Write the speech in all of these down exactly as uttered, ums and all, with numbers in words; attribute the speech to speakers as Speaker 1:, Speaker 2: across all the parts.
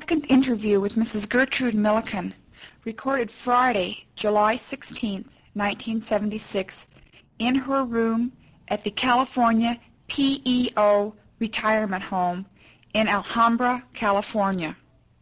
Speaker 1: Second interview with Missus Gertrude Milliken, recorded Friday, July sixteenth, nineteen seventy-six, in her room at the California P E O Retirement Home in Alhambra, California.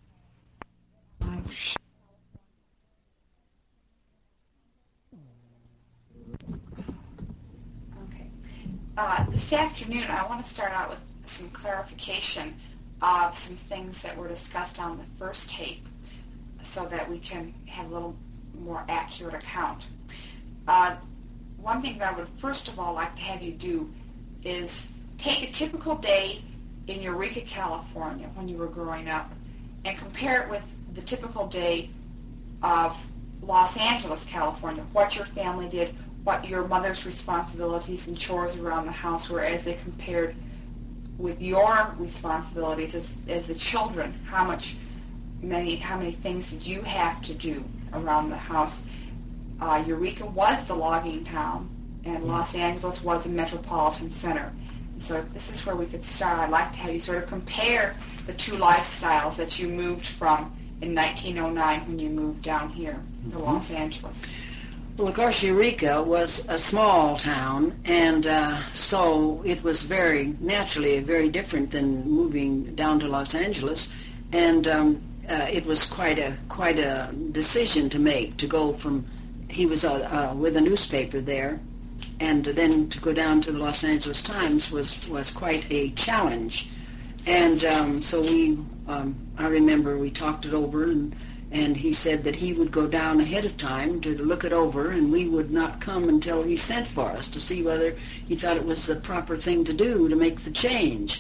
Speaker 1: Okay. Uh, this afternoon, I want to start out with some clarification of some things that were discussed on the first tape so that we can have a little more accurate account. Uh, one thing that I would first of all like to have you do is take a typical day in Eureka, California when you were growing up and compare it with the typical day of Los Angeles, California, what your family did, what your mother's responsibilities and chores around the house were as they compared with your responsibilities as, as the children. How much, many, how many things did you have to do around the house? Uh, Eureka was the logging town, and Los Angeles was a metropolitan center. And so this is where we could start. I'd like to have you sort of compare the two lifestyles that you moved from in nineteen oh nine when you moved down here to
Speaker 2: Mm-hmm.
Speaker 1: Los Angeles.
Speaker 2: Well, of course, Eureka was a small town, and uh, so it was very, naturally, very different than moving down to Los Angeles, and um, uh, it was quite a quite a decision to make, to go from, he was uh, uh, with a newspaper there, and then to go down to the Los Angeles Times was, was quite a challenge. And um, so we, um, I remember we talked it over, and And he said that he would go down ahead of time to look it over, and we would not come until he sent for us to see whether he thought it was the proper thing to do to make the change.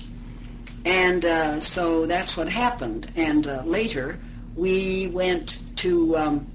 Speaker 2: And uh, so that's what happened. And uh, later we went to, um,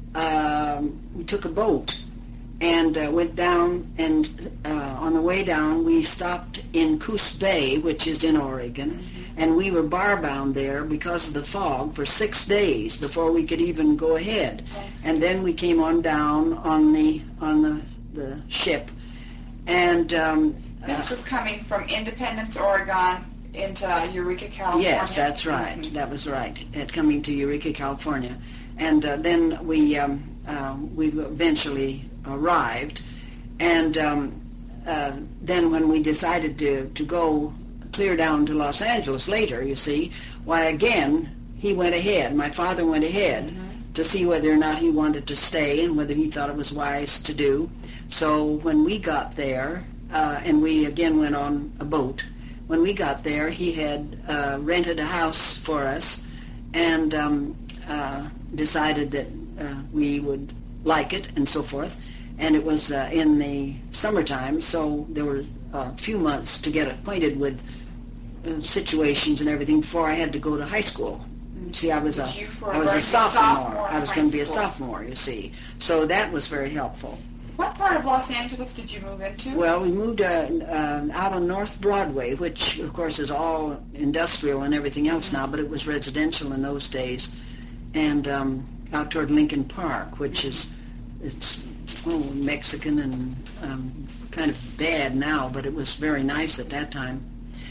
Speaker 2: uh, we took a boat and uh, went down, and uh, on the way down we stopped in Coos Bay, which is in Oregon. And we were bar-bound there because of the fog for six days before we could even go ahead. And then we came on down on the on the, the ship. And um,
Speaker 1: This
Speaker 2: uh,
Speaker 1: was coming from Independence, Oregon, into Eureka, California.
Speaker 2: Yes, that's right.
Speaker 1: Mm-hmm.
Speaker 2: That was right. At coming to Eureka, California, and uh, then we um, uh, we eventually arrived, and um, uh, then when we decided to to go clear down to Los Angeles later, you see, why again he went ahead. My father went ahead mm-hmm. to see whether or not he wanted to stay and whether he thought it was wise to do. So when we got there, uh, and we again went on a boat. When we got there, he had uh, rented a house for us, and um, uh, decided that uh, we would like it and so forth. And it was uh, in the summertime, so there were a few months to get acquainted with uh, situations and everything before I had to go to high school. See, I was a I was a sophomore. I was going to be a sophomore, you see. So that was very helpful.
Speaker 1: What part of Los Angeles did you move into?
Speaker 2: Well, we moved uh, uh, out on North Broadway, which, of course, is all industrial and everything else now, but it was residential in those days, and um, out toward Lincoln Park, which is it's oh, Mexican and um, kind of bad now, but it was very nice at that time.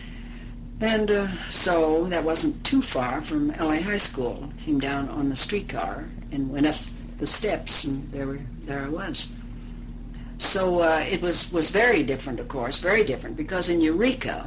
Speaker 2: And uh, so that wasn't too far from L A High School. Came down on the streetcar and went up the steps, and there, were, there I was. So uh, it was, was very different, of course, very different, because in Eureka,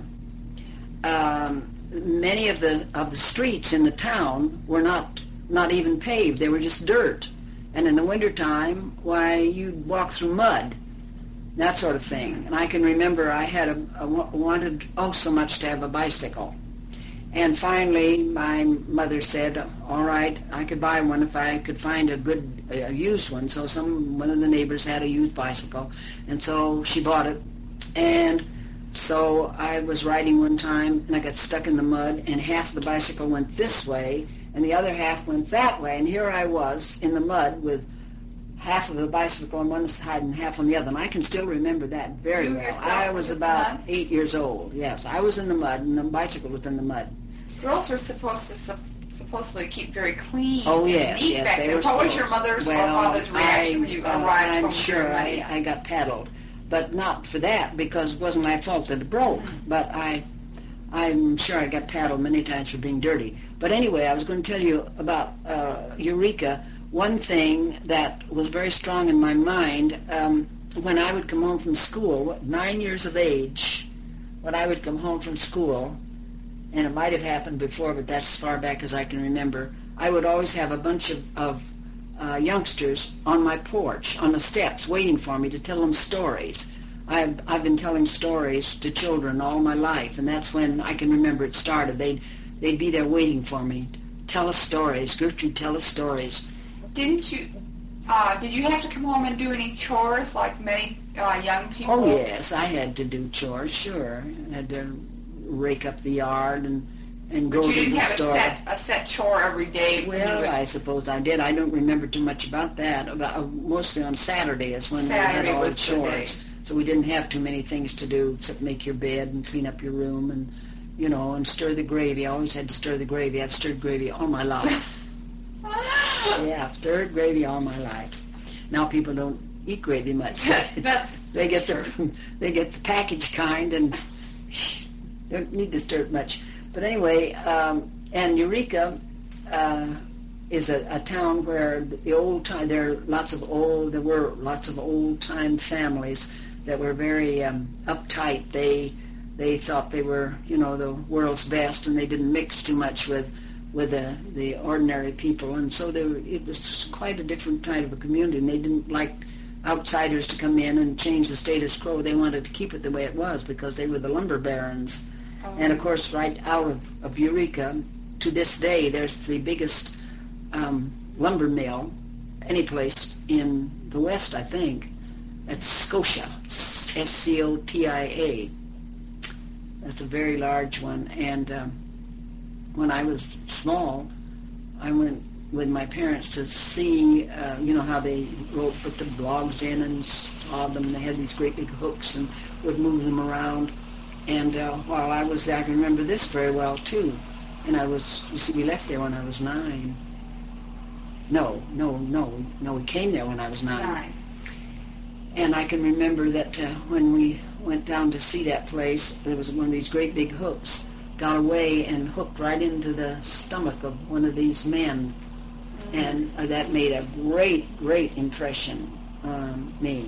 Speaker 2: um, many of the of the streets in the town were not not even paved; they were just dirt. And in the wintertime, why, you'd walk through mud, that sort of thing. And I can remember I had a, a wanted oh so much to have a bicycle, and finally my mother said, "All right, I could buy one if I could find a good uh, used one." So some one of the neighbors had a used bicycle, and so she bought it. And so I was riding one time, and I got stuck in the mud, and half of the bicycle went this way, and the other half went that way. And here I was in the mud with half of the bicycle on one side and half on the other. And I can still remember that very
Speaker 1: You
Speaker 2: well.
Speaker 1: yourself
Speaker 2: I
Speaker 1: was
Speaker 2: was
Speaker 1: in the
Speaker 2: about
Speaker 1: mud?
Speaker 2: eight years old. Yes, I was in the mud, and the bicycle was in the mud.
Speaker 1: Girls were supposed to sup- supposedly keep very clean
Speaker 2: Oh,
Speaker 1: and
Speaker 2: yes,
Speaker 1: neat
Speaker 2: yes,
Speaker 1: back
Speaker 2: they
Speaker 1: then.
Speaker 2: were
Speaker 1: What was
Speaker 2: supposed-
Speaker 1: your mother's
Speaker 2: well,
Speaker 1: or father's reaction
Speaker 2: I,
Speaker 1: when you
Speaker 2: uh,
Speaker 1: arrived
Speaker 2: I'm
Speaker 1: home
Speaker 2: sure
Speaker 1: with
Speaker 2: I,
Speaker 1: your money?
Speaker 2: I got paddled, but not for that, because it wasn't my fault that it broke.
Speaker 1: Mm-hmm.
Speaker 2: But I, I'm sure I got paddled many times for being dirty. But anyway, I was going to tell you about uh, Eureka. One thing that was very strong in my mind, um, when I would come home from school, nine years of age, when I would come home from school, and it might have happened before, but that's as far back as I can remember, I would always have a bunch of, of uh, youngsters on my porch, on the steps, waiting for me to tell them stories. I've, I've been telling stories to children all my life, and that's when I can remember it started. They'd, they'd be there waiting for me. Tell us stories. Gertrude, tell us stories.
Speaker 1: Didn't you, uh, did you have to come home and do any chores like many uh, young people?
Speaker 2: Oh, yes, I had to do chores, sure. I had to rake up the yard and, and
Speaker 1: but
Speaker 2: go
Speaker 1: you
Speaker 2: to
Speaker 1: didn't
Speaker 2: the
Speaker 1: have
Speaker 2: store.
Speaker 1: a set, a set chore every day?
Speaker 2: Well,
Speaker 1: would,
Speaker 2: I suppose I did. I don't remember too much about that. About, uh, mostly on Saturday is when
Speaker 1: Saturday
Speaker 2: we had all the
Speaker 1: was the
Speaker 2: chores.
Speaker 1: day.
Speaker 2: So we didn't have too many things to do except make your bed and clean up your room and, you know, and stir the gravy. I always had to stir the gravy. I've stirred gravy all my life. Yeah, I've stirred gravy all my life. Now people don't eat gravy much.
Speaker 1: that's,
Speaker 2: they get
Speaker 1: that's
Speaker 2: the they get the packaged kind and don't need to stir it much. But anyway, um, and Eureka uh, is a, a town where the old time there are lots of old there were lots of old time families that were very um, uptight. They they thought they were, you know, the world's best, and they didn't mix too much with with the, the ordinary people, and so they were, it was quite a different kind of a community, and they didn't like outsiders to come in and change the status quo. They wanted to keep it the way it was because they were the lumber barons. Oh. And of course, right out of, of Eureka, to this day, there's the biggest um, lumber mill any place in the West, I think. That's Scotia, S C O T I A. That's a very large one, and um, when I was small, I went with my parents to see, uh, you know, how they wrote, put the logs in and sawed them. They had these great big hooks and would move them around. And uh, while I was there, I can remember this very well, too. And I was, you see, we left there when I was nine. No, no, no, no, we came there when I was nine.
Speaker 1: Nine.
Speaker 2: And I can remember that uh, when we went down to see that place, there was one of these great big hooks got away and hooked right into the stomach of one of these men. Mm-hmm. And uh, that made a great, great impression on me.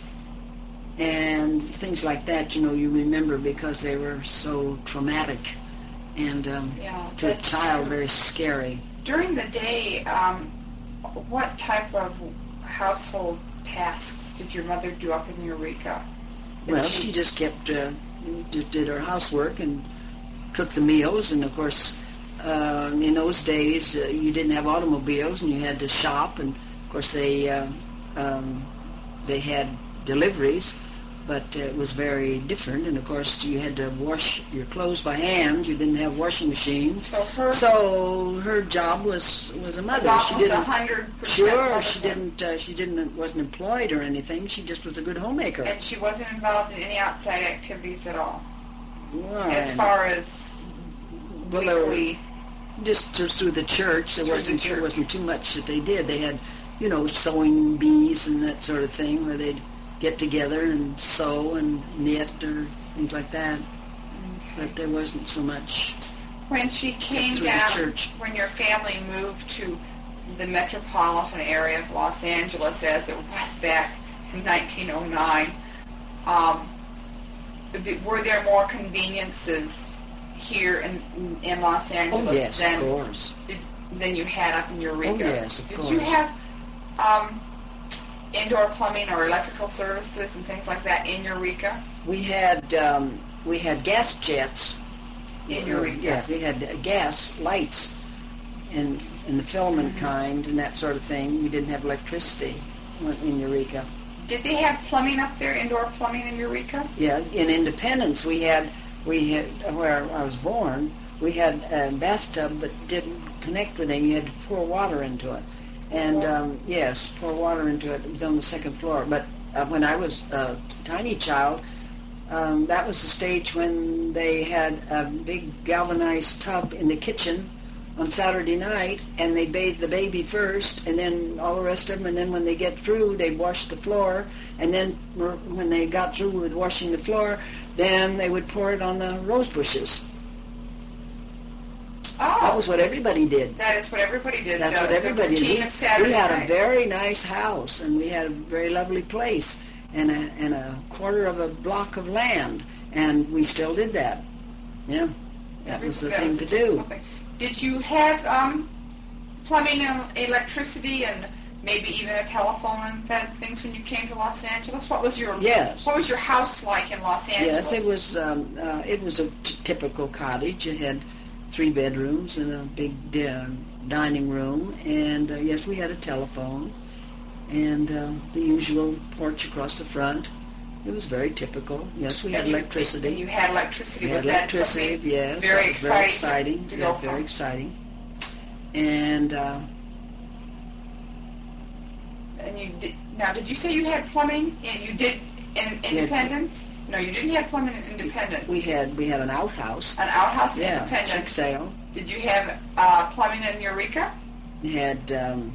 Speaker 2: And things like that, you know, you remember because they were so traumatic and um,
Speaker 1: yeah,
Speaker 2: to a child very scary.
Speaker 1: During the day, um, what type of household tasks did your mother do up in Eureka? Did
Speaker 2: Well,
Speaker 1: she,
Speaker 2: she just kept, uh, just did her housework and cooked the meals, and of course, uh, in those days, uh, you didn't have automobiles, and you had to shop, and of course they uh, um, they had deliveries, but uh, it was very different, and of course you had to wash your clothes by hand. You didn't have washing machines.
Speaker 1: So her,
Speaker 2: so her job was was a mother.
Speaker 1: job
Speaker 2: She
Speaker 1: was
Speaker 2: didn't.
Speaker 1: one hundred percent
Speaker 2: Sure, she
Speaker 1: motherhood.
Speaker 2: didn't. Uh, she didn't. Wasn't employed or anything. She just was a good homemaker.
Speaker 1: And she wasn't involved in any outside activities at all,
Speaker 2: Right.
Speaker 1: as far as
Speaker 2: Well, there were-
Speaker 1: weekly.
Speaker 2: Just just through the church, there
Speaker 1: Through the
Speaker 2: wasn't
Speaker 1: church.
Speaker 2: there wasn't too much that they did. They had, you know, sewing bees and that sort of thing, where they'd get together and sew and knit or things like that. But there wasn't so much.
Speaker 1: When she came
Speaker 2: through the
Speaker 1: down,
Speaker 2: church.
Speaker 1: when your family moved to the metropolitan area of Los Angeles, as it was back in nineteen oh nine, um, were there more conveniences here in in Los Angeles
Speaker 2: Oh yes,
Speaker 1: than
Speaker 2: of course.
Speaker 1: than you had up in Eureka?
Speaker 2: Oh, yes, of
Speaker 1: Did
Speaker 2: course.
Speaker 1: you have um, indoor plumbing or electrical services and things like that in Eureka?
Speaker 2: We had um, we had gas jets.
Speaker 1: In
Speaker 2: Uh,
Speaker 1: Eureka.
Speaker 2: Yeah, we had uh, gas lights, and and the filament
Speaker 1: Mm-hmm.
Speaker 2: kind and that sort of thing. We didn't have electricity in Eureka.
Speaker 1: Did they have plumbing up there, indoor plumbing in Eureka?
Speaker 2: Yeah, in Independence we had we had where I was born. We had a bathtub, but didn't connect with anything. You had to pour water into it, and um, yes, pour water into it. It was on the second floor. But uh, when I was a tiny child, um, that was the stage when they had a big galvanized tub in the kitchen on Saturday night, and they bathed the baby first, and then all the rest of them, and then when they get through, they wash the floor, and then when they got through with washing the floor, then they would pour it on the rose bushes. house.
Speaker 1: Oh.
Speaker 2: That was what everybody did.
Speaker 1: That is what everybody did.
Speaker 2: That's
Speaker 1: uh,
Speaker 2: what everybody
Speaker 1: the
Speaker 2: did.
Speaker 1: routine
Speaker 2: We,
Speaker 1: of Saturday
Speaker 2: we had
Speaker 1: night.
Speaker 2: a very nice house, and we had a very lovely place, and a, and a quarter of a block of land, and we still did that. Yeah, that
Speaker 1: Every-
Speaker 2: was the
Speaker 1: that
Speaker 2: thing
Speaker 1: was
Speaker 2: to
Speaker 1: a
Speaker 2: do.
Speaker 1: typical thing. Did you have um, plumbing and electricity and maybe even a telephone and that things when you came to Los Angeles? What was your
Speaker 2: Yes.
Speaker 1: What was your house like in Los Angeles?
Speaker 2: Yes, it was. Um, uh, it was a t- typical cottage. It had three bedrooms and a big uh, dining room, and uh, yes, we had a telephone and uh, the usual porch across the front. It was very typical. Yes, we had
Speaker 1: And you-
Speaker 2: electricity.
Speaker 1: and you had electricity.
Speaker 2: We
Speaker 1: Was
Speaker 2: had
Speaker 1: that
Speaker 2: electricity.
Speaker 1: something
Speaker 2: Yes,
Speaker 1: very
Speaker 2: that was very exciting.
Speaker 1: to
Speaker 2: yeah,
Speaker 1: go
Speaker 2: very
Speaker 1: from?
Speaker 2: exciting. And uh,
Speaker 1: And you did, now, did you say you had plumbing and you did in Independence? No, you didn't have plumbing in Independence.
Speaker 2: we had we had an outhouse.
Speaker 1: An outhouse in
Speaker 2: Yeah,
Speaker 1: Independence.
Speaker 2: chick sale.
Speaker 1: Did you have uh, plumbing in Eureka?
Speaker 2: We had. Um,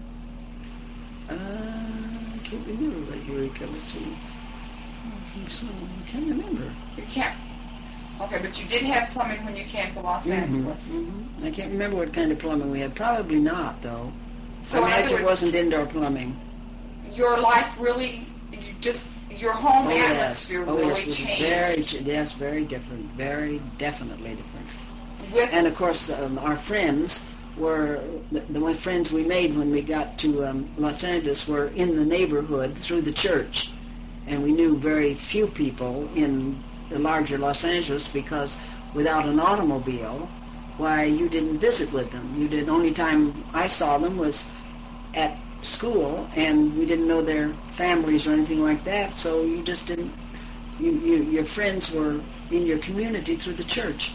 Speaker 2: uh, I can't remember what Eureka. Let's see. I don't think so. I can't remember.
Speaker 1: You can't. Okay, but you did have plumbing when you came to Los
Speaker 2: Mhm,
Speaker 1: Angeles.
Speaker 2: mhm. I can't remember what kind of plumbing we had. Probably not, though.
Speaker 1: So
Speaker 2: I
Speaker 1: in other
Speaker 2: imagine it
Speaker 1: words,
Speaker 2: wasn't indoor plumbing.
Speaker 1: your life really, you just, your home
Speaker 2: Oh, yes.
Speaker 1: atmosphere
Speaker 2: Oh,
Speaker 1: really
Speaker 2: yes, it was
Speaker 1: changed.
Speaker 2: very, ch- yes, very different. Very definitely different.
Speaker 1: With,
Speaker 2: And of course, um, our friends were the, the one friends we made when we got to um, Los Angeles were in the neighborhood through the church, and we knew very few people in the larger Los Angeles because without an automobile, why you didn't visit with them. You did. Only time I saw them was at school, and we didn't know their families or anything like that. So you just didn't. You, you your friends were in your community through the church.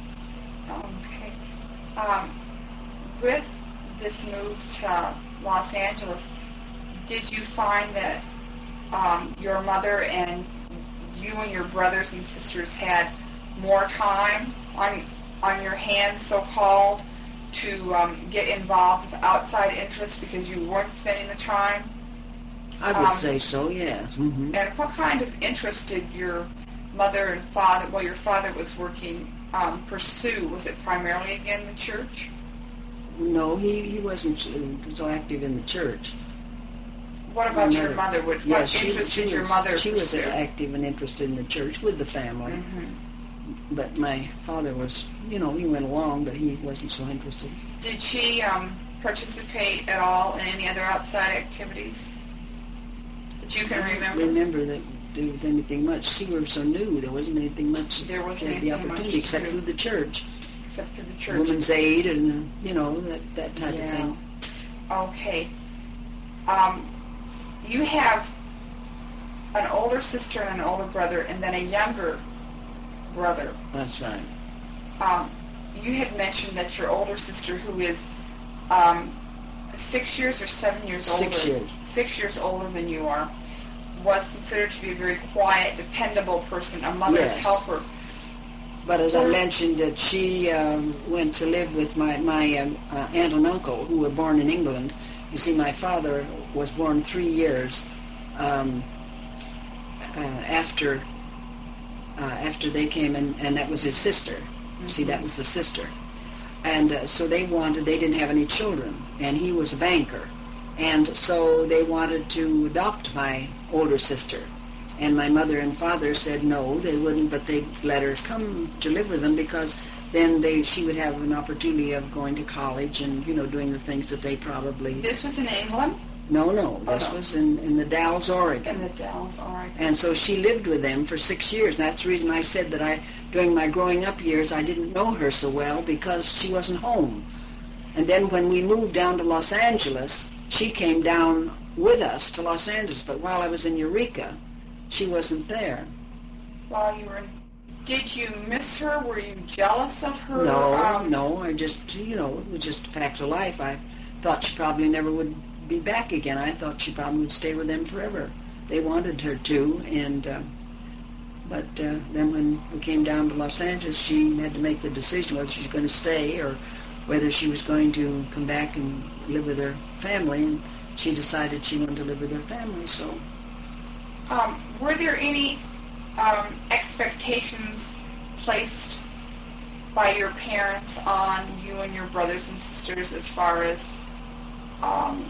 Speaker 1: okay. Um, with this move to Los Angeles, did you find that um, your mother and you and your brothers and sisters had more time on on your hands, so-called, to um, get involved with outside interests because you weren't spending the time?
Speaker 2: I would
Speaker 1: Um,
Speaker 2: say so, yes. Mm-hmm.
Speaker 1: And what kind of interest did your mother and father, while your father was working, um, pursue? Was it primarily, again, the church?
Speaker 2: No, he, he wasn't uh, so active in the church.
Speaker 1: What about
Speaker 2: My
Speaker 1: your
Speaker 2: mother-
Speaker 1: mother? What,
Speaker 2: Yes,
Speaker 1: what
Speaker 2: she,
Speaker 1: interest
Speaker 2: she
Speaker 1: did your
Speaker 2: was,
Speaker 1: mother
Speaker 2: She was
Speaker 1: pursue?
Speaker 2: active and interested in the church with the family.
Speaker 1: Mhm.
Speaker 2: But my father was, you know, he went along, but he wasn't so interested.
Speaker 1: Did she um, participate at all in any other outside activities that you can
Speaker 2: I don't
Speaker 1: remember?
Speaker 2: remember that do with anything much. She was so new, there wasn't anything much.
Speaker 1: There wasn't
Speaker 2: she had the
Speaker 1: anything much
Speaker 2: opportunity
Speaker 1: to
Speaker 2: except
Speaker 1: do.
Speaker 2: through the church.
Speaker 1: Except through the church.
Speaker 2: Women's Aid and, you know, that, that type
Speaker 1: Yeah.
Speaker 2: of thing.
Speaker 1: Okay. Um, you have an older sister and an older brother, and then a younger brother.
Speaker 2: That's right.
Speaker 1: Um, you had mentioned that your older sister, who is um, six years or seven years older,
Speaker 2: Six years.
Speaker 1: six years older than you are, was considered to be a very quiet, dependable person, a mother's
Speaker 2: Yes.
Speaker 1: helper.
Speaker 2: But as I
Speaker 1: Or-
Speaker 2: mentioned, that she um, went to live with my, my um, uh, aunt and uncle, who were born in England. You see, my father was born three years um, uh, after uh, after they came, and, and that was his sister. Mm-hmm. See, that was the sister. And uh, so they wanted, they didn't have any children, and he was a banker. And so they wanted to adopt my older sister. And my mother and father said no, they wouldn't, but they let her come to live with them because then they she would have an opportunity of going to college and, you know, doing the things that they probably...
Speaker 1: This was in England?
Speaker 2: No, no, this
Speaker 1: Oh, no.
Speaker 2: was in, in the Dalles, Oregon.
Speaker 1: In the Dalles, Oregon.
Speaker 2: And so she lived with them for six years. That's the reason I said that I, during my growing up years, I didn't know her so well because she wasn't home. And then when we moved down to Los Angeles, she came down with us to Los Angeles. But while I was in Eureka, she wasn't there.
Speaker 1: While you were in... Did you miss her? Were you jealous of her?
Speaker 2: No,
Speaker 1: Um,
Speaker 2: no, I just, you know, it was just a fact of life. I thought she probably never would be back again. I thought she probably would stay with them forever. They wanted her to, and uh, but uh, then when we came down to Los Angeles, she had to make the decision whether she was going to stay or whether she was going to come back and live with her family, and she decided she wanted to live with her family, so...
Speaker 1: Um, were there any um, expectations placed by your parents on you and your brothers and sisters as far as um,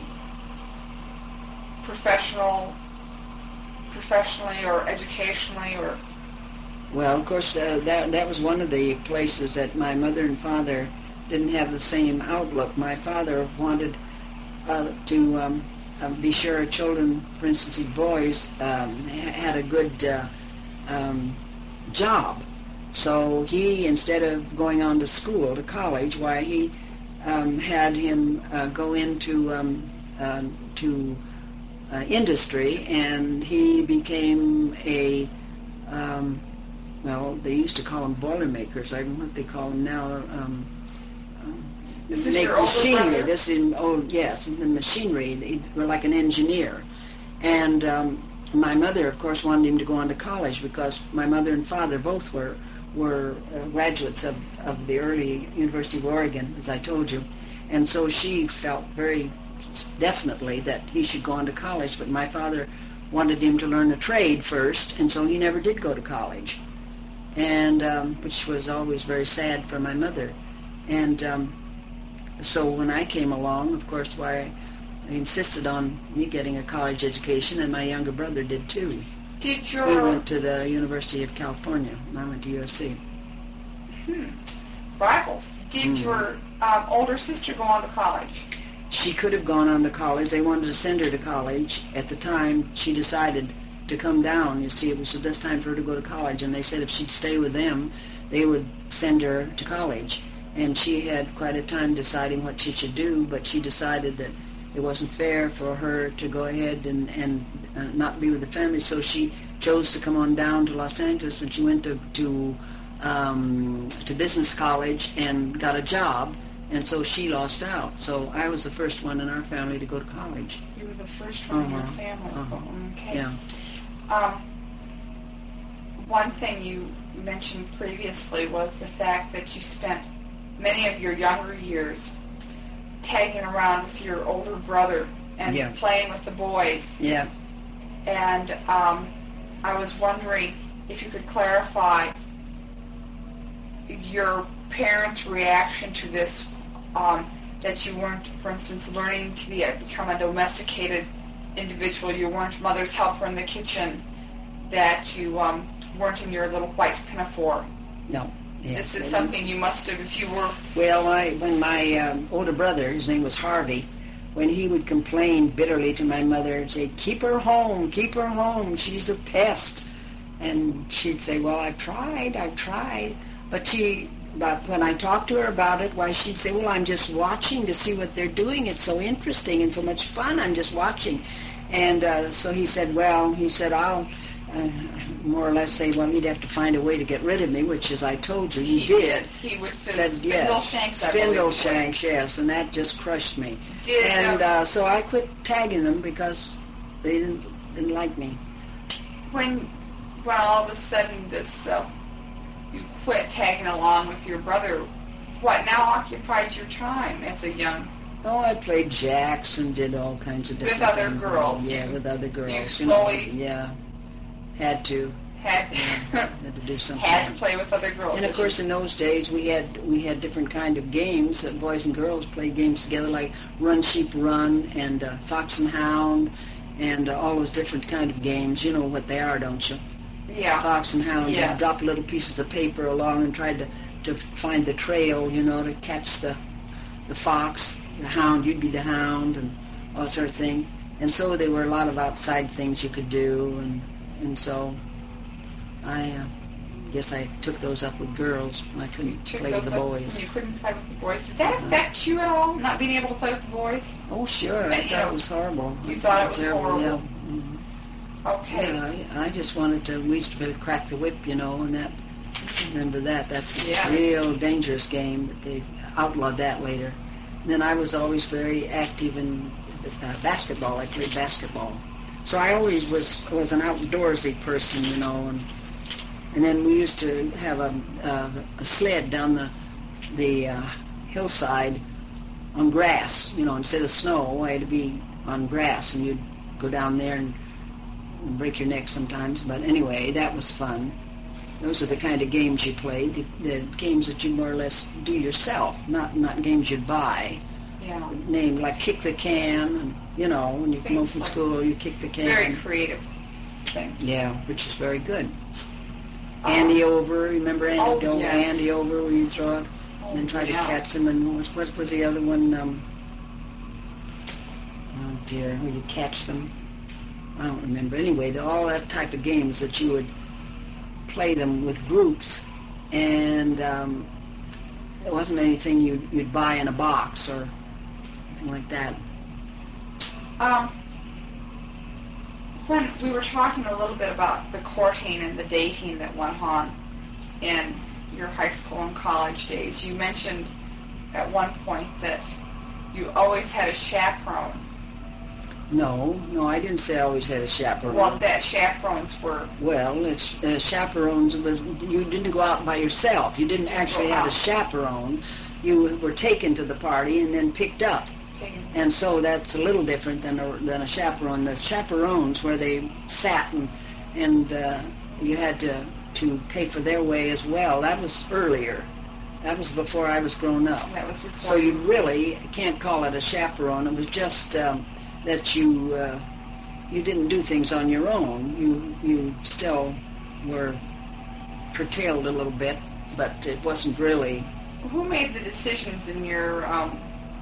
Speaker 1: professional, professionally or educationally or?
Speaker 2: Well, of course, uh, that that was one of the places that my mother and father didn't have the same outlook. My father wanted uh, to um, uh, be sure children, for instance, his boys, um, ha- had a good uh, um, job. So he, instead of going on to school, to college, why he um, had him uh, go into um, uh, to uh, industry, and he became a um, well, they used to call them Boilermakers. I don't know what they call them now. Um, um,
Speaker 1: This is
Speaker 2: make
Speaker 1: your older
Speaker 2: machinery.
Speaker 1: brother?
Speaker 2: This is oh yes, the machinery. They were like an engineer, and um, my mother, of course, wanted him to go on to college because my mother and father both were were uh, graduates of, of the early University of Oregon, as I told you, and so she felt very definitely that he should go on to college. But my father wanted him to learn a trade first, and so he never did go to college. And um, which was always very sad for my mother. And um, so when I came along, of course, why I insisted on me getting a college education, and my younger brother did too.
Speaker 1: Did your...
Speaker 2: He went to the University of California, and I went to U S C.
Speaker 1: Hmm. Rivals. Did
Speaker 2: Hmm.
Speaker 1: your um, older sister go on to college?
Speaker 2: She could have gone on to college. They wanted to send her to college. At the time, she decided to come down. You see, it was the best time for her to go to college, and they said if she'd stay with them, they would send her to college. And she had quite a time deciding what she should do, but she decided that it wasn't fair for her to go ahead and, and uh, not be with the family, so she chose to come on down to Los Angeles, and she went to to, um, to business college and got a job, and so she lost out. So I was the first one in our family to go to college.
Speaker 1: You were the first one in your
Speaker 2: Uh-huh.
Speaker 1: family.
Speaker 2: Uh-huh.
Speaker 1: Okay.
Speaker 2: Yeah.
Speaker 1: Um, one thing you mentioned previously was the fact that you spent many of your younger years tagging around with your older brother and
Speaker 2: Yeah.
Speaker 1: playing with the boys.
Speaker 2: Yeah.
Speaker 1: And um, I was wondering if you could clarify your parents' reaction to this, um, that you weren't, for instance, learning to be a, become a domesticated individual. You weren't mother's helper in the kitchen, that you um, weren't in your little white pinafore.
Speaker 2: No. Yes.
Speaker 1: This is something you must have, if you were...
Speaker 2: Well, I, when my um, older brother, his name was Harvey, when he would complain bitterly to my mother and say, keep her home, keep her home, she's a pest. And she'd say, well, I've tried, I've tried. But she, but when I talked to her about it, why, she'd say, well, I'm just watching to see what they're doing. It's so interesting and so much fun. I'm just watching. And uh, so he said, well, he said, I'll uh, more or less say, well, he'd have to find a way to get rid of me, which, as I told you, he,
Speaker 1: He
Speaker 2: did.
Speaker 1: He with the
Speaker 2: Said,
Speaker 1: spindle
Speaker 2: yes.
Speaker 1: shanks, I
Speaker 2: Spindle
Speaker 1: believe.
Speaker 2: shanks, yes, and that just crushed me.
Speaker 1: Did,
Speaker 2: and
Speaker 1: um,
Speaker 2: uh, so I quit tagging them because they didn't, didn't like me.
Speaker 1: When, when all of a sudden this, uh, you quit tagging along with your brother, what now occupied your time as a young...
Speaker 2: Oh, I played jacks and did all kinds of different
Speaker 1: With other
Speaker 2: things.
Speaker 1: girls.
Speaker 2: Yeah,
Speaker 1: You-
Speaker 2: with other girls.
Speaker 1: you
Speaker 2: know,
Speaker 1: slowly-
Speaker 2: yeah, had to.
Speaker 1: had
Speaker 2: Had to do something.
Speaker 1: had to play with other girls.
Speaker 2: And of
Speaker 1: as
Speaker 2: course,
Speaker 1: you-
Speaker 2: in those days, we had we had different kind of games that boys and girls played games together, like Run Sheep Run and uh, Fox and Hound, and uh, all those different kind of games. You know what they are, don't you?
Speaker 1: yeah.
Speaker 2: Fox and Hound.
Speaker 1: Yes.
Speaker 2: You'd drop little pieces of paper along and tried to to find the trail. You know, to catch the the fox. The hound, you'd be the hound, and all sort of thing. And so there were a lot of outside things you could do, and and so I uh, guess I took those up with girls. I couldn't
Speaker 1: Took
Speaker 2: play with
Speaker 1: those
Speaker 2: the
Speaker 1: up
Speaker 2: boys.
Speaker 1: and you couldn't play with the boys. Did that
Speaker 2: Uh-huh.
Speaker 1: affect you at all, not being able to play with the boys?
Speaker 2: Oh, sure. I
Speaker 1: But,
Speaker 2: thought
Speaker 1: you know,
Speaker 2: it was horrible.
Speaker 1: you
Speaker 2: I
Speaker 1: thought it was
Speaker 2: terrible,
Speaker 1: horrible.
Speaker 2: Yeah. Mhm.
Speaker 1: Okay.
Speaker 2: Yeah, I, I just wanted to, we used to play crack the whip, you know, and that, remember that. That's a
Speaker 1: Yeah.
Speaker 2: real dangerous game, but they outlawed that later. And then I was always very active in uh, basketball. I played basketball. So I always was was an outdoorsy person, you know, and and then we used to have a, uh, a sled down the the uh, hillside on grass, you know, instead of snow, I had to be on grass, and you'd go down there and break your neck sometimes. But anyway, that was fun. Those are the kind of games you play, the, the games that you more or less do yourself, not not games you'd buy.
Speaker 1: Yeah.
Speaker 2: Named like kick the can, and, you know, when you come home
Speaker 1: Things
Speaker 2: from
Speaker 1: like
Speaker 2: school, you kick the can.
Speaker 1: Very creative things.
Speaker 2: Yeah, which is very good.
Speaker 1: Um,
Speaker 2: Andy over, remember Andy?
Speaker 1: oh,
Speaker 2: Don't
Speaker 1: yes.
Speaker 2: Andy over where you throw it
Speaker 1: Oh,
Speaker 2: and then try
Speaker 1: yeah.
Speaker 2: to catch them. And what, what was the other one? Um, oh dear, where you catch them? I don't remember. Anyway, the, all that type of games that you would play them with groups, and um, it wasn't anything you'd, you'd buy in a box or anything like that.
Speaker 1: Um, when we were talking a little bit about the courting and the dating that went on in your high school and college days, you mentioned at one point that you always had a chaperone.
Speaker 2: No, no, I didn't say I always had a chaperone.
Speaker 1: Well, that chaperones were...
Speaker 2: Well, it's uh, chaperones was you didn't go out by yourself. You didn't actually have a chaperone. You were taken to the party and then picked up.
Speaker 1: taken.
Speaker 2: And so that's a little different than a, than a chaperone. The chaperones, where they sat and and uh, you had to to pay for their way as well. That was earlier. That was before I was grown up.
Speaker 1: That was before.
Speaker 2: So you really can't call it a chaperone. It was just um, that you uh, you didn't do things on your own. You you still were curtailed a little bit, but it wasn't really.
Speaker 1: Who made the decisions in your um,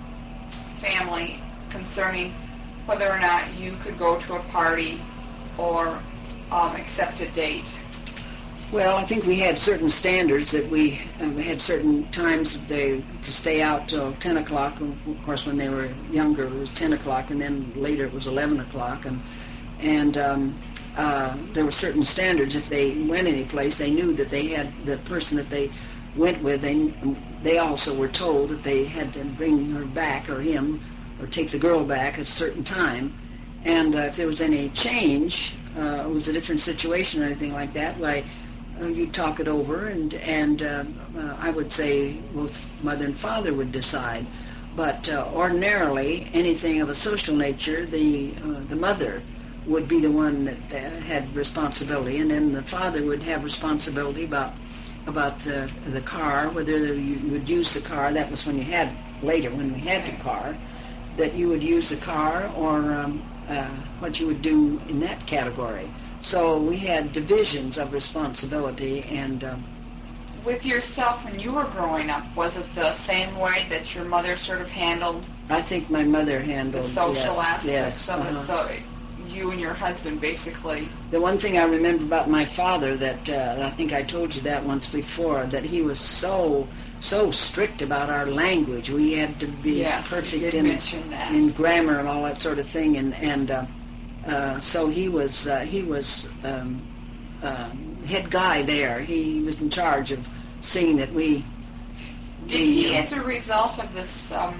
Speaker 1: family concerning whether or not you could go to a party or um, accept a date?
Speaker 2: Well, I think we had certain standards that we um, had certain times that they could stay out till ten o'clock. Of course, when they were younger, it was ten o'clock, and then later it was eleven o'clock. And and um, uh, there were certain standards. If they went any place, they knew that they had the person that they went with. They they also were told that they had to bring her back or him or take the girl back at a certain time. And uh, if there was any change, uh, it was a different situation or anything like that, why. Uh, you'd talk it over, and and uh, uh, I would say both mother and father would decide. But uh, ordinarily, anything of a social nature, the uh, the mother would be the one that uh, had responsibility, and then the father would have responsibility about about the the car, whether you would use the car. That was when you had later when we had the car, that you would use the car, or um, uh, what you would do in that category. So we had divisions of responsibility, and um,
Speaker 1: With yourself when you were growing up, was it the same way that your mother sort of handled
Speaker 2: I think my mother
Speaker 1: the
Speaker 2: handled
Speaker 1: social
Speaker 2: yes,
Speaker 1: aspects
Speaker 2: yes,
Speaker 1: of
Speaker 2: uh-huh.
Speaker 1: it? So you and your husband basically...
Speaker 2: The one thing I remember about my father that uh, I think I told you that once before, that he was so so strict about our language. We had to be
Speaker 1: Yes, you
Speaker 2: perfect
Speaker 1: did
Speaker 2: in
Speaker 1: mention that.
Speaker 2: in grammar and all that sort of thing, and and. Uh, Uh, so he was uh, he was um, uh, head guy there. He was in charge of seeing that we.
Speaker 1: Did
Speaker 2: we,
Speaker 1: he,
Speaker 2: uh,
Speaker 1: as a result of this um,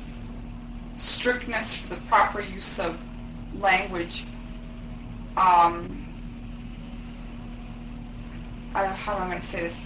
Speaker 1: strictness for the proper use of language, um, I don't know how I'm going to say this,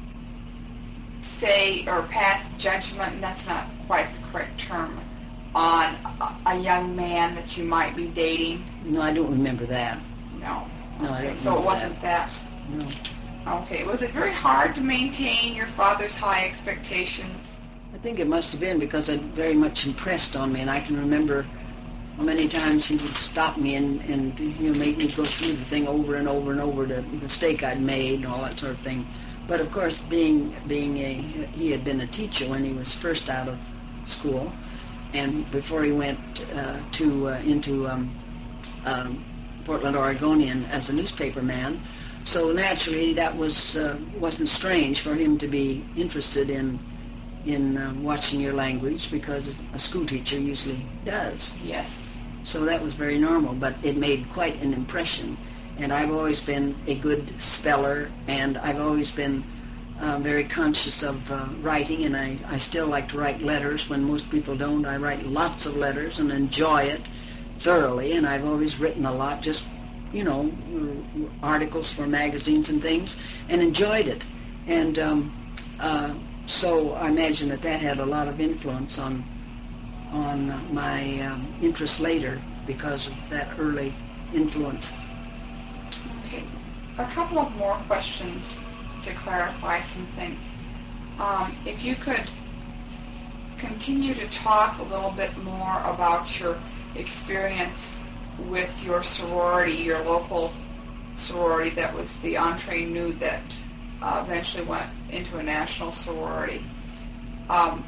Speaker 1: say or pass judgment, and that's not quite the correct term, on a, a young man that you might be dating?
Speaker 2: No, I don't remember that.
Speaker 1: No.
Speaker 2: No, I
Speaker 1: Okay,
Speaker 2: don't
Speaker 1: so it
Speaker 2: remember
Speaker 1: wasn't that.
Speaker 2: No.
Speaker 1: Okay. Was it very hard to maintain your father's high expectations?
Speaker 2: I think it must have been because it very much impressed on me, and I can remember how many times he would stop me and, and you know, make me go through the thing over and over and over, the mistake I'd made and all that sort of thing. But of course, being being a he had been a teacher when he was first out of school, and before he went uh, to uh, into um, um, Portland Oregonian as a newspaper man, so naturally that was uh, wasn't strange for him to be interested in in uh, watching your language, because a school teacher usually does.
Speaker 1: Yes.
Speaker 2: So that was very normal, but it made quite an impression. And I've always been a good speller, and I've always been uh, very conscious of uh, writing, and I, I still like to write letters when most people don't. I write lots of letters and enjoy it thoroughly, and I've always written a lot, just, you know, articles for magazines and things, and enjoyed it. And um, uh, so I imagine that that had a lot of influence on on my um, interest later because of that early influence.
Speaker 1: Okay. A couple of more questions. to clarify some things. Um, if you could continue to talk a little bit more about your experience with your sorority, your local sorority that was the Entre Nous that uh, eventually went into a national sorority. Um,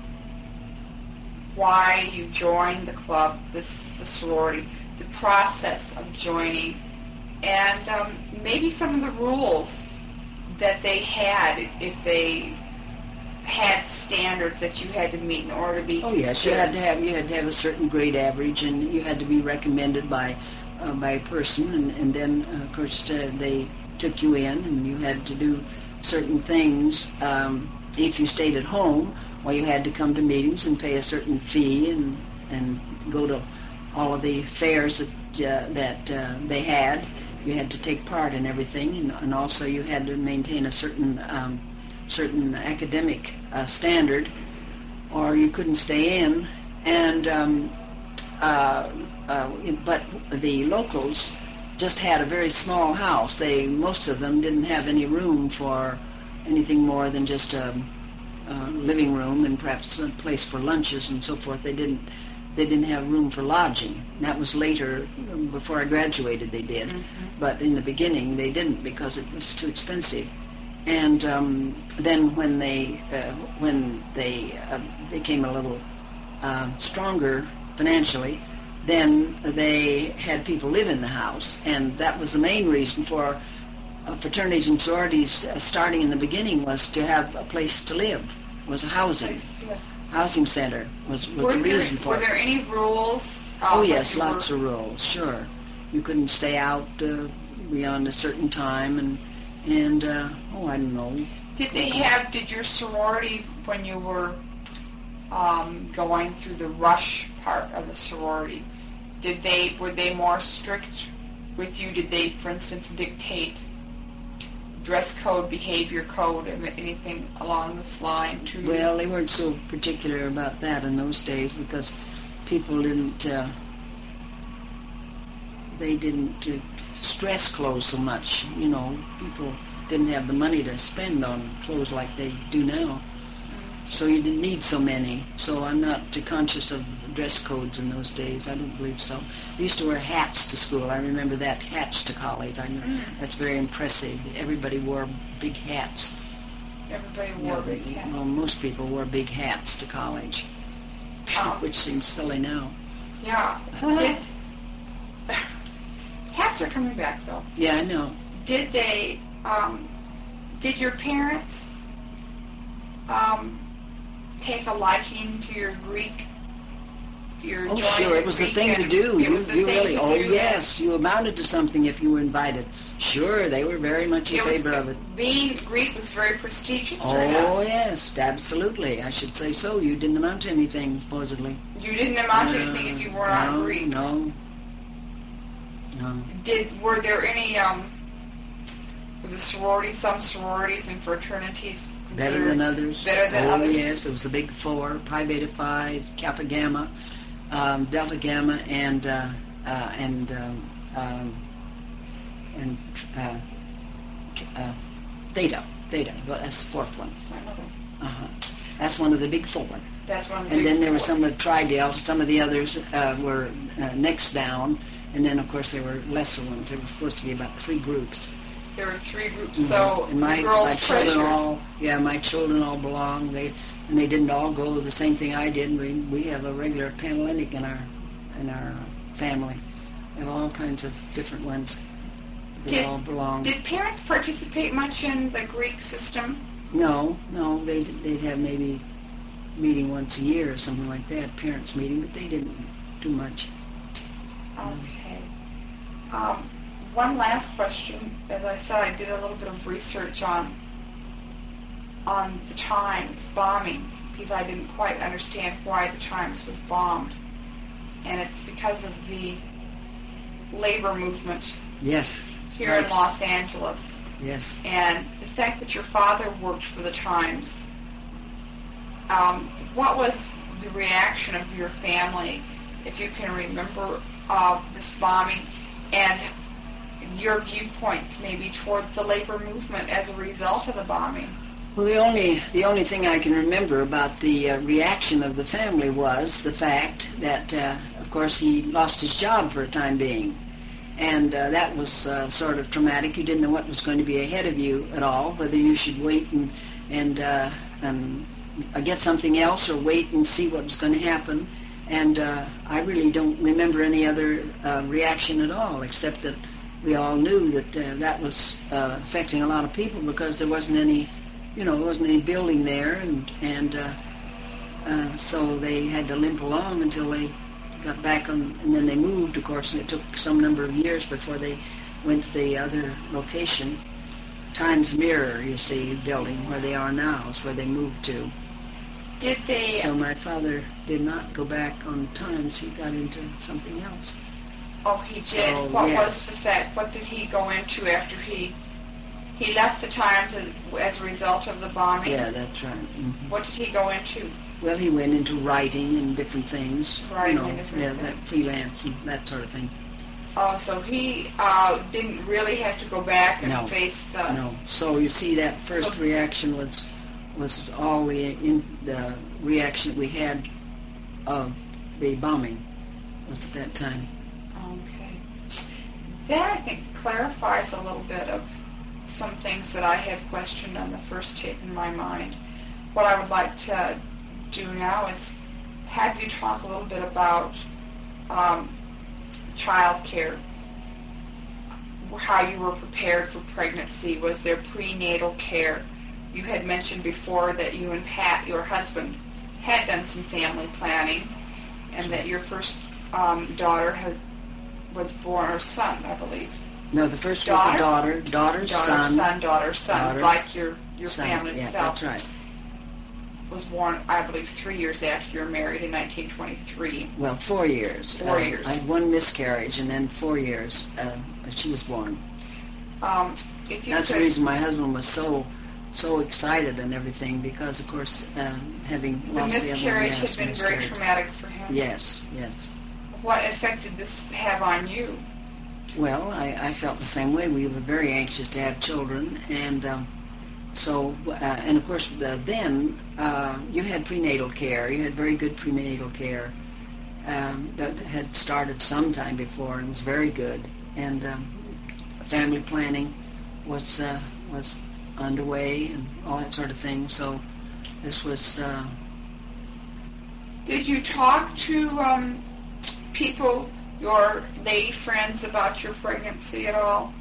Speaker 1: why you joined the club, this the sorority, the process of joining, and um, maybe some of the rules that they had if they had standards that you had to meet in order to be
Speaker 2: Oh yes, you had to have you had to have a certain grade average, and you had to be recommended by uh, by a person, and, and then uh, of course uh, they took you in, and you had to do certain things. Um, if you stayed at home, well, you had to come to meetings and pay a certain fee, and and go to all of the fairs that uh, that uh, they had. You had to take part in everything, and, and also you had to maintain a certain um, certain academic uh, standard, or you couldn't stay in. And um, uh, uh, but the locals just had a very small house. They most of them didn't have any room for anything more than just a, a living room and perhaps a place for lunches and so forth. They didn't they didn't have room for lodging. That was later, before I graduated, they did. Mm-hmm. But in the beginning, they didn't because it was too expensive. And um, then when they uh, when they uh, became a little uh, stronger financially, then they had people live in the house, and that was the main reason for uh, fraternities and sororities uh, starting in the beginning, was to have a place to live, was a housing
Speaker 1: Yeah.
Speaker 2: housing center was, was
Speaker 1: Were
Speaker 2: the
Speaker 1: there,
Speaker 2: reason for
Speaker 1: were
Speaker 2: it.
Speaker 1: there any rules? Uh,
Speaker 2: Oh
Speaker 1: when
Speaker 2: yes,
Speaker 1: you
Speaker 2: lots
Speaker 1: were-
Speaker 2: of rules. Sure, you couldn't stay out uh, beyond a certain time, and and uh, oh, I don't know.
Speaker 1: Did they have? Did your sorority, when you were um, going through the rush part of the sorority, did they were they more strict with you? Did they, for instance, dictate dress code, behavior code, and anything along this line to you?
Speaker 2: Well, they weren't so particular about that in those days because people didn't. Uh, they didn't uh, stress clothes so much. You know, people didn't have the money to spend on clothes like they do now. So you didn't need so many. So I'm not too conscious of dress codes in those days. I don't believe so. They used to wear hats to school. I remember that, hats to college. I know,
Speaker 1: Mm.
Speaker 2: that's very impressive. Everybody wore big hats.
Speaker 1: Everybody
Speaker 2: Yeah,
Speaker 1: wore
Speaker 2: they-
Speaker 1: big hats.
Speaker 2: well, most people wore big hats to college,
Speaker 1: Um,
Speaker 2: which seems silly now.
Speaker 1: Yeah. Did, hats are coming back though.
Speaker 2: Yeah, I know.
Speaker 1: Did they? Um, did your parents um, take a liking to your Greek? Your
Speaker 2: Oh,
Speaker 1: joining
Speaker 2: sure, it was the
Speaker 1: Greek
Speaker 2: thing to
Speaker 1: and-
Speaker 2: do.
Speaker 1: It
Speaker 2: You,
Speaker 1: was the
Speaker 2: you
Speaker 1: thing
Speaker 2: really,
Speaker 1: to
Speaker 2: oh
Speaker 1: do.
Speaker 2: yes, you amounted to something if you were invited. Sure, they were very much in
Speaker 1: It was,
Speaker 2: favor of it.
Speaker 1: being Greek was very prestigious. or
Speaker 2: Oh
Speaker 1: not?
Speaker 2: yes, absolutely. I should say so. You didn't amount to anything, supposedly.
Speaker 1: You didn't amount to
Speaker 2: Uh,
Speaker 1: anything if you were not
Speaker 2: no,
Speaker 1: Greek.
Speaker 2: No, no.
Speaker 1: Did were there any um, were the sororities, some sororities and fraternities
Speaker 2: Better
Speaker 1: considered
Speaker 2: than others.
Speaker 1: Better than
Speaker 2: oh,
Speaker 1: others.
Speaker 2: yes, it was the big four: Pi Beta Phi, Kappa Gamma, um, Delta Gamma, and uh, uh, and um, um, and uh, uh, Theta. Theta. Well, that's the fourth one.
Speaker 1: Another.
Speaker 2: Uh-huh. That's one of the big four.
Speaker 1: That's one of the
Speaker 2: And
Speaker 1: big
Speaker 2: then there were
Speaker 1: four.
Speaker 2: some of the Tri-Delta. Some of the others uh, were uh, next down, and then of course there were lesser ones. There were supposed to be about three groups.
Speaker 1: There were three groups.
Speaker 2: Mhm.
Speaker 1: So
Speaker 2: and my,
Speaker 1: the girls
Speaker 2: my children
Speaker 1: treasured.
Speaker 2: all, yeah, my children all belong. They and they didn't all go the same thing I did. We we have a regular Panhellenic in our in our family. We have all kinds of different ones. They
Speaker 1: Did-
Speaker 2: all belong.
Speaker 1: Did parents participate much in the Greek system?
Speaker 2: no, no, they they'd have maybe meeting once a year or something like that, parents meeting, but they didn't do much.
Speaker 1: Okay. Um, one last question. As I said, I did a little bit of research on on the Times bombing because I didn't quite understand why the Times was bombed, and it's because of the labor movement
Speaker 2: Yes,
Speaker 1: here in
Speaker 2: Right.
Speaker 1: Los Angeles,
Speaker 2: yes.
Speaker 1: and the fact that your father worked for the Times. Um, what was the reaction of your family, if you can remember, of this bombing, and your viewpoints maybe towards the labor movement as a result of the bombing?
Speaker 2: Well, the only the only thing I can remember about the uh, reaction of the family was the fact that, uh, of course, he lost his job for a time being, and uh, that was uh, sort of traumatic. You didn't know what was going to be ahead of you at all, whether you should wait and and uh, and uh, get something else or wait and see what was going to happen. And uh, I really don't remember any other uh, reaction at all, except that we all knew that uh, that was uh, affecting a lot of people because there wasn't any. You know, there wasn't any building there, and and uh, uh, so they had to limp along until they got back on, and then they moved, of course, and it took some number of years before they went to the other location. Times Mirror, you see, building where they are now is where they moved to.
Speaker 1: Did they...
Speaker 2: So my father did not go back on Times. He got into something else.
Speaker 1: Oh, he did?
Speaker 2: So,
Speaker 1: what
Speaker 2: yeah.
Speaker 1: was the fact? What did he go into after he... He left the Times as, as a result of the bombing?
Speaker 2: Yeah, that's right. Mm-hmm.
Speaker 1: What did he go into?
Speaker 2: Well, he went into writing and different things.
Speaker 1: Writing
Speaker 2: you know,
Speaker 1: and different
Speaker 2: yeah,
Speaker 1: things.
Speaker 2: that freelance and that sort of thing.
Speaker 1: Oh, so he uh, didn't really have to go back and
Speaker 2: No.
Speaker 1: face the...
Speaker 2: No. So you see, that first
Speaker 1: So-
Speaker 2: reaction was was all the in, the reaction that we had of the bombing was at that time.
Speaker 1: Okay. That, I think, clarifies a little bit of some things that I had questioned on the first tape in my mind. What I would like to do now is have you talk a little bit about um, child care, how you were prepared for pregnancy. Was there prenatal care? You had mentioned before that you and Pat, your husband, had done some family planning, and that your first um, daughter had, was born, or son, I believe.
Speaker 2: No, the first
Speaker 1: Daughter?
Speaker 2: was a daughter, daughter,
Speaker 1: Daughter,
Speaker 2: son,
Speaker 1: son, daughter, son,
Speaker 2: daughter,
Speaker 1: like your, your
Speaker 2: son.
Speaker 1: family
Speaker 2: Yeah,
Speaker 1: itself.
Speaker 2: that's right.
Speaker 1: Was born, I believe, three years after you were married in nineteen twenty-three.
Speaker 2: Well, four years.
Speaker 1: Four
Speaker 2: Uh,
Speaker 1: years.
Speaker 2: I had one miscarriage, and then four years uh, she was born.
Speaker 1: Um, if you
Speaker 2: That's
Speaker 1: could,
Speaker 2: the reason my husband was so so excited and everything, because, of course, um, having
Speaker 1: the
Speaker 2: lost the other one,
Speaker 1: miscarriage
Speaker 2: yes,
Speaker 1: had been very
Speaker 2: miscarriage.
Speaker 1: traumatic for him.
Speaker 2: Yes, yes.
Speaker 1: What effect did this have on you?
Speaker 2: Well, I, I felt the same way. We were very anxious to have children, and um, so, uh, and of course, uh, then uh, you had prenatal care. You had very good prenatal care um, that had started some time before and was very good. And um, family planning was uh, was underway and all that sort of thing. So this was. Uh,
Speaker 1: Did you talk to um, people, your lady friends, about your pregnancy at all?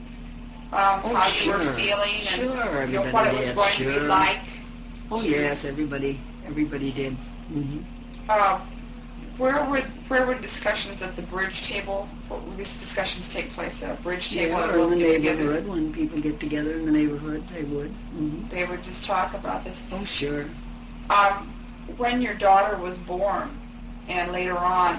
Speaker 1: Um,
Speaker 2: Oh,
Speaker 1: how you were
Speaker 2: sure.
Speaker 1: feeling and
Speaker 2: Sure,
Speaker 1: you know, what it
Speaker 2: everybody
Speaker 1: was
Speaker 2: did,
Speaker 1: going to be
Speaker 2: sure.
Speaker 1: like?
Speaker 2: oh yes, everybody everybody did. Mm-hmm.
Speaker 1: Uh, where would where would discussions at the bridge table? What would these discussions take place at a bridge table?
Speaker 2: Yeah,
Speaker 1: at
Speaker 2: or
Speaker 1: a
Speaker 2: in the
Speaker 1: little get-together?
Speaker 2: neighborhood, when people get together in the neighborhood, they would. Mm-hmm.
Speaker 1: They would just talk about this.
Speaker 2: Oh, sure.
Speaker 1: Um, when your daughter was born, and later on,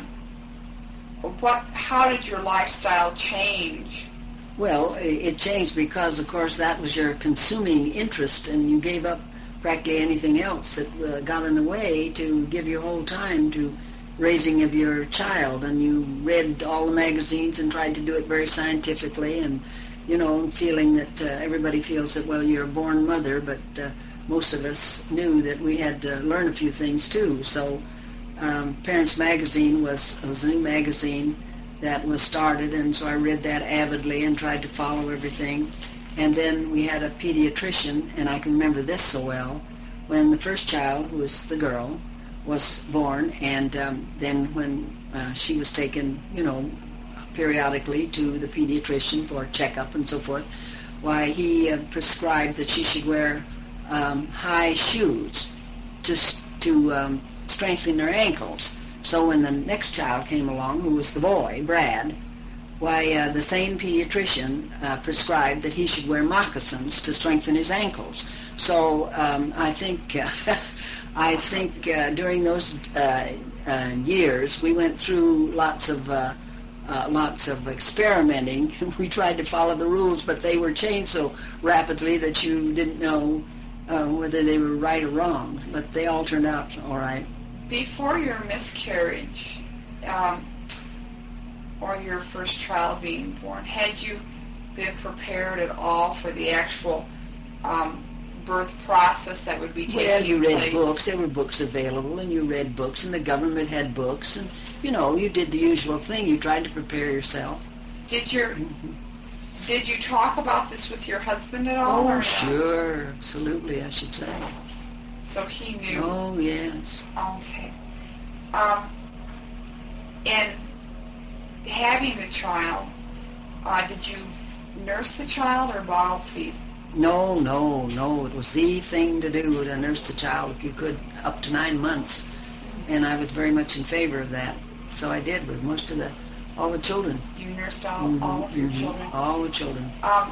Speaker 1: what? How did your lifestyle change?
Speaker 2: Well, i- it changed because, of course, that was your consuming interest, and you gave up practically anything else that uh, got in the way to give your whole time to raising of your child. And you read all the magazines and tried to do it very scientifically, and, you know, feeling that uh, everybody feels that, well, you're a born mother, but uh, most of us knew that we had to learn a few things, too. So um, Parents Magazine was, was a new magazine that was started, and so I read that avidly and tried to follow everything. And then we had a pediatrician, and I can remember this so well, when the first child, who was the girl, was born, and um, then when uh, she was taken, you know, periodically to the pediatrician for checkup and so forth, why he uh, prescribed that she should wear um, high shoes to, s- to um, strengthen her ankles. So when the next child came along, who was the boy, Brad, why uh, the same pediatrician uh, prescribed that he should wear moccasins to strengthen his ankles. So um, I think uh, I think uh, during those uh, uh, years we went through lots of uh, uh, lots of experimenting. We tried to follow the rules, but they were changed so rapidly that you didn't know uh, whether they were right or wrong. But they all turned out all right.
Speaker 1: Before your miscarriage, um, or your first child being born, had you been prepared at all for the actual um, birth process that would be taking
Speaker 2: Well, you read
Speaker 1: place?
Speaker 2: books. There were books available, and you read books, and the government had books, and, you know, you did the usual thing. You tried to prepare yourself.
Speaker 1: Did your
Speaker 2: Mm-hmm.
Speaker 1: Did you talk about this with your husband at all?
Speaker 2: Oh,
Speaker 1: or not?
Speaker 2: sure. Absolutely, I should say.
Speaker 1: So he knew.
Speaker 2: Oh, yes.
Speaker 1: Okay. Um, and having the child, uh, did you nurse the child or bottle feed?
Speaker 2: No, no, no. It was the thing to do, to nurse the child if you could, up to nine months. And I was very much in favor of that. So I did with most of the, all the children.
Speaker 1: You nursed all,
Speaker 2: Mhm,
Speaker 1: all of your
Speaker 2: mhm,
Speaker 1: children?
Speaker 2: All the children.
Speaker 1: Um,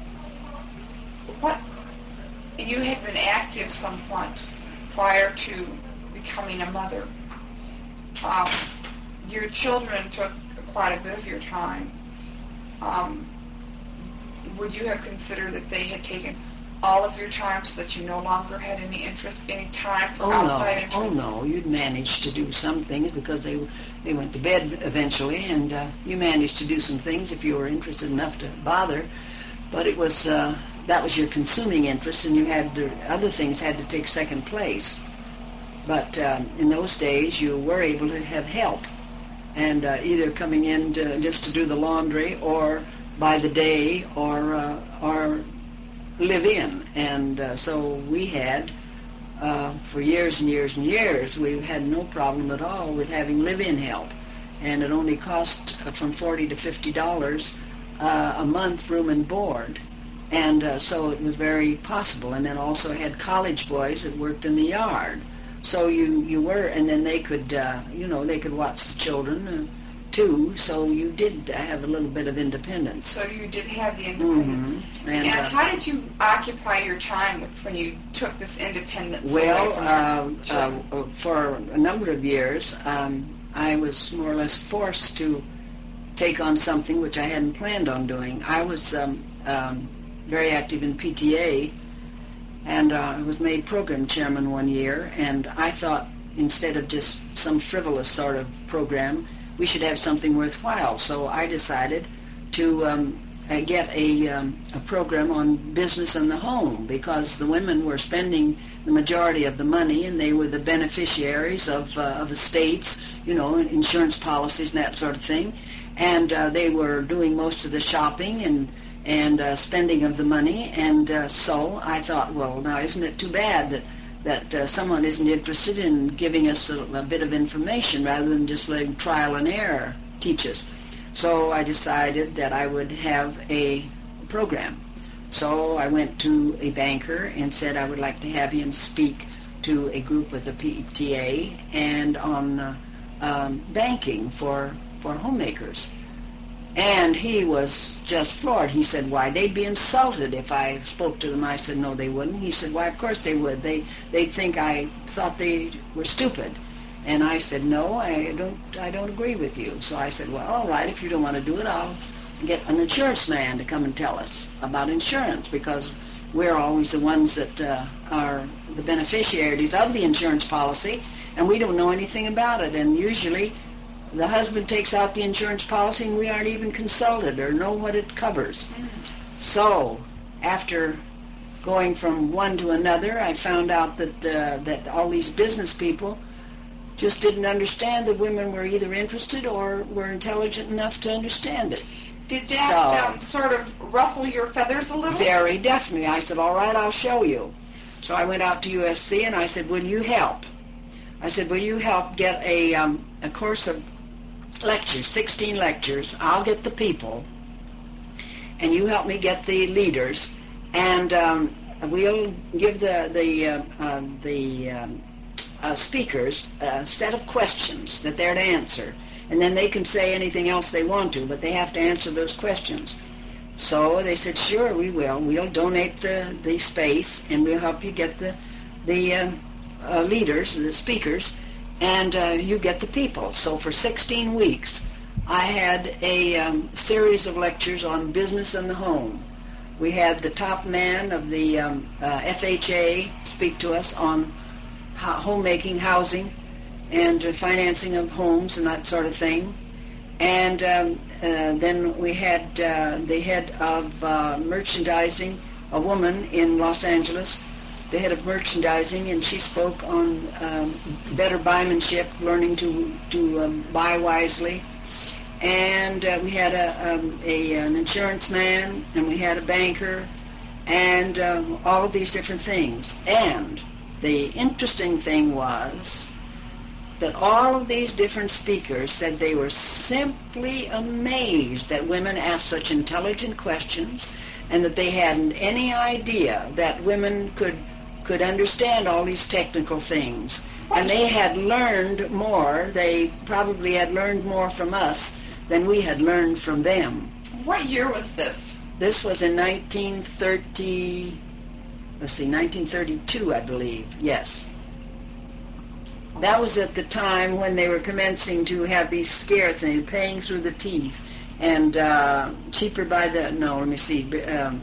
Speaker 1: what, you had been active somewhat prior to becoming a mother. Um, your children took quite a bit of your time. Um, would you have considered that they had taken all of your time so that you no longer had any interest, any time for
Speaker 2: Oh
Speaker 1: outside
Speaker 2: no,
Speaker 1: interest?
Speaker 2: oh no, you'd managed to do some things because they they went to bed eventually, and uh, you managed to do some things if you were interested enough to bother. But it was uh, that was your consuming interest, and you had to, other things had to take second place. But um, in those days, you were able to have help, and uh, either coming in to, just to do the laundry, or by the day, or uh, or live in. And uh, so we had, uh, for years and years and years, we've had no problem at all with having live-in help. And it only cost uh, from forty to fifty dollars uh, a month, room and board. And uh, so it was very possible. And then also had college boys that worked in the yard. So you, you were, and then they could, uh, you know, they could watch the children uh, too. So you did have a little bit of independence.
Speaker 1: So you did have the independence.
Speaker 2: Mm-hmm.
Speaker 1: And,
Speaker 2: And, uh,
Speaker 1: how did you occupy your time with when you took this independence away
Speaker 2: Well,
Speaker 1: from
Speaker 2: uh,
Speaker 1: your children?
Speaker 2: uh, for a number of years, um, I was more or less forced to take on something which I hadn't planned on doing. I was um, um, very active in P T A, and uh, I was made program chairman one year, and I thought instead of just some frivolous sort of program, we should have something worthwhile. So I decided to um, uh, get a, um, a program on business and the home, because the women were spending the majority of the money, and they were the beneficiaries of, uh, of estates, you know, insurance policies and that sort of thing. And uh, they were doing most of the shopping and and uh, spending of the money. And uh, so I thought, well, now isn't it too bad that that uh, someone isn't interested in giving us a, a bit of information rather than just letting trial and error teach us. So I decided that I would have a program. So I went to a banker and said I would like to have him speak to a group of the P T A and on uh, um, banking for, for homemakers. And he was just floored. He said, why, they'd be insulted if I spoke to them. I said, no, they wouldn't. He said, why, of course they would. They, they'd think I thought they were stupid. And I said, no, I don't, I don't agree with you. So I said, well, all right, if you don't want to do it, I'll get an insurance man to come and tell us about insurance, because we're always the ones that uh, are the beneficiaries of the insurance policy, and we don't know anything about it. And usually the husband takes out the insurance policy and we aren't even consulted or know what it covers. Mm. So after going from one to another, I found out that uh, that all these business people just didn't understand that women were either interested or were intelligent enough to understand it.
Speaker 1: Did that so, um, sort of ruffle your feathers a little?
Speaker 2: Very definitely. I said, all right, I'll show you. So I went out to U S C and I said, will you help? I said, will you help get a, um, a course of lectures, sixteen lectures. I'll get the people, and you help me get the leaders, and um, we'll give the the uh, uh, the um, uh, speakers a set of questions that they're to answer, and then they can say anything else they want to, but they have to answer those questions. So they said, sure, we will. We'll donate the, the space, and we'll help you get the the uh, uh, leaders, the speakers, and uh, you get the people. So for sixteen weeks, I had a um, series of lectures on business and the home. We had the top man of the um, uh, F H A speak to us on ho- homemaking, housing, and uh, financing of homes and that sort of thing. And um, uh, then we had uh, the head of uh, merchandising, a woman in Los Angeles, the head of merchandising, and she spoke on um, better buymanship, learning to, to um, buy wisely. And uh, we had a, um, a an insurance man, and we had a banker, and um, all of these different things. And the interesting thing was that all of these different speakers said they were simply amazed that women asked such intelligent questions, and that they hadn't any idea that women could could understand all these technical things. And they had learned more. They probably had learned more from us than we had learned from them.
Speaker 1: What year was this?
Speaker 2: This was in nineteen thirty, let's see, nineteen thirty-two, I believe, yes. That was at the time when they were commencing to have these scare things, paying through the teeth, and uh, cheaper by the, no, let me see, um,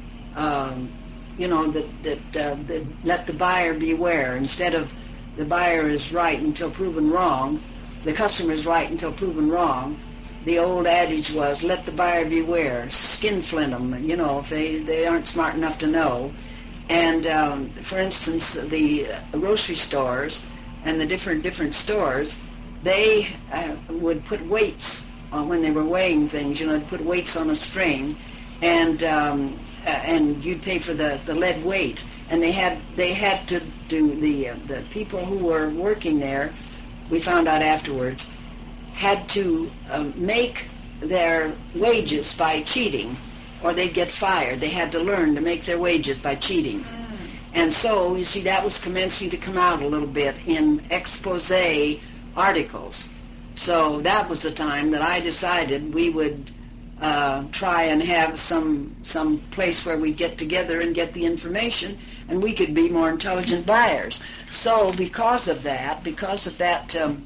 Speaker 2: um, you know, that, that, uh, that let the buyer beware. Instead of the buyer is right until proven wrong, the customer is right until proven wrong, the old adage was, let the buyer beware, skinflint them, you know, if they, they aren't smart enough to know. And, um, for instance, the grocery stores and the different different stores, they uh, would put weights on when they were weighing things, you know, they'd put weights on a string, and um, uh, and you'd pay for the, the lead weight. And they had they had to do, the, uh, the people who were working there, we found out afterwards, had to um, make their wages by cheating, or they'd get fired. They had to learn to make their wages by cheating. Mm. And so, you see, that was commencing to come out a little bit in expose articles. So that was the time that I decided we would uh, try and have some some place where we'd get together and get the information, and we could be more intelligent buyers. So because of that, because of that um,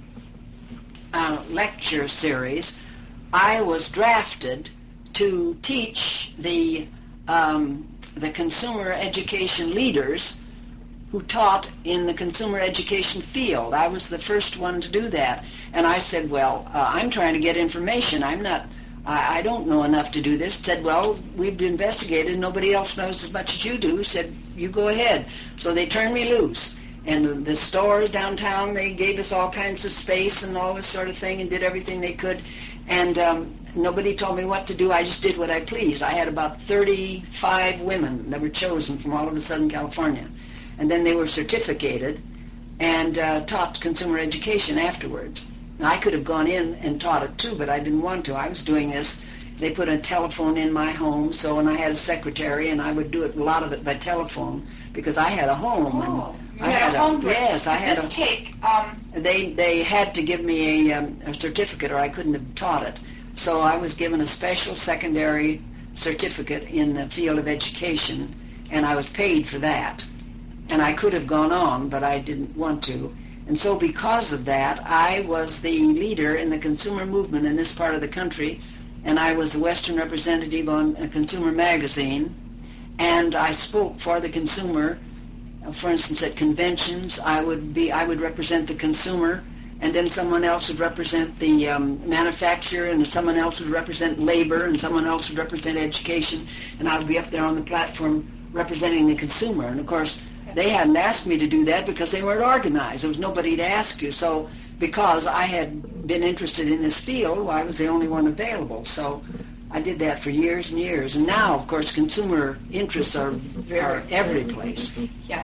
Speaker 2: Uh, lecture series, I was drafted to teach the um, the consumer education leaders who taught in the consumer education field. I was the first one to do that, and I said, well, uh, I'm trying to get information. I'm not, I, I don't know enough to do this. Said, well, we've investigated. Nobody else knows as much as you do. Said, you go ahead. So they turned me loose. And the stores downtown, they gave us all kinds of space and all this sort of thing and did everything they could. And um, nobody told me what to do. I just did what I pleased. I had about thirty-five women that were chosen from all over Southern California. And then they were certificated and uh, taught consumer education afterwards. Now, I could have gone in and taught it too, but I didn't want to. I was doing this. They put a telephone in my home, so and I had a secretary, and I would do it, a lot of it by telephone, because I had a home.
Speaker 1: Oh.
Speaker 2: And
Speaker 1: You
Speaker 2: I
Speaker 1: had,
Speaker 2: had
Speaker 1: a home
Speaker 2: a, yes, I had
Speaker 1: this
Speaker 2: a,
Speaker 1: take, um,
Speaker 2: they they had to give me a, um, a certificate, or I couldn't have taught it. So I was given a special secondary certificate in the field of education, and I was paid for that. And I could have gone on, but I didn't want to. And so because of that, I was the leader in the consumer movement in this part of the country, and I was the Western representative on a consumer magazine, and I spoke for the consumer. For instance, at conventions, I would be I would represent the consumer, and then someone else would represent the um, manufacturer, and someone else would represent labor, and someone else would represent education, and I would be up there on the platform representing the consumer. And of course, they hadn't asked me to do that because they weren't organized. There was nobody to ask you. So because I had been interested in this field, well, I was the only one available. So I did that for years and years. And now, of course, consumer interests are, are every place.
Speaker 1: Yeah.